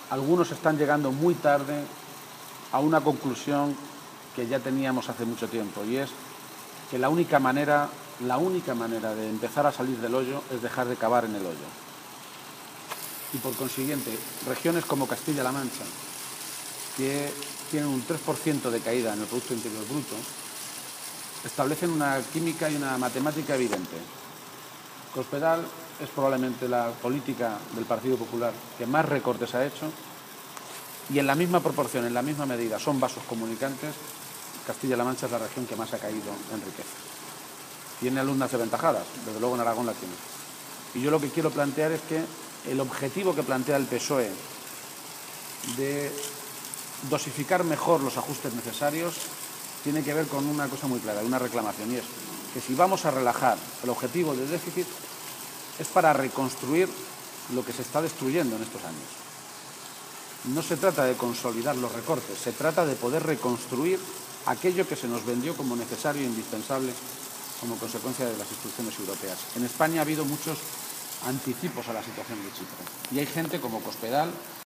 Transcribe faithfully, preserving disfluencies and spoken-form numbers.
algunos están llegando muy tarde a una conclusión que ya teníamos hace mucho tiempo, y es que la única manera, la única manera de empezar a salir del hoyo es dejar de cavar en el hoyo. Y por consiguiente, regiones como Castilla-La Mancha, que tienen un tres por ciento de caída en el Producto Interior Bruto, establecen una química y una matemática evidente. Cospedal es probablemente la política del Partido Popular que más recortes ha hecho, y en la misma proporción, en la misma medida, son vasos comunicantes. Castilla-La Mancha es la región que más ha caído en riqueza. Tiene alumnas aventajadas, desde luego en Aragón la tiene. Y yo lo que quiero plantear es que el objetivo que plantea el P S O E de dosificar mejor los ajustes necesarios tiene que ver con una cosa muy clara, una reclamación, y es que si vamos a relajar el objetivo de déficit es para reconstruir lo que se está destruyendo en estos años. No se trata de consolidar los recortes, se trata de poder reconstruir aquello que se nos vendió como necesario e indispensable como consecuencia de las instrucciones europeas. En España ha habido muchos anticipos a la situación de Chipre, y hay gente como Cospedal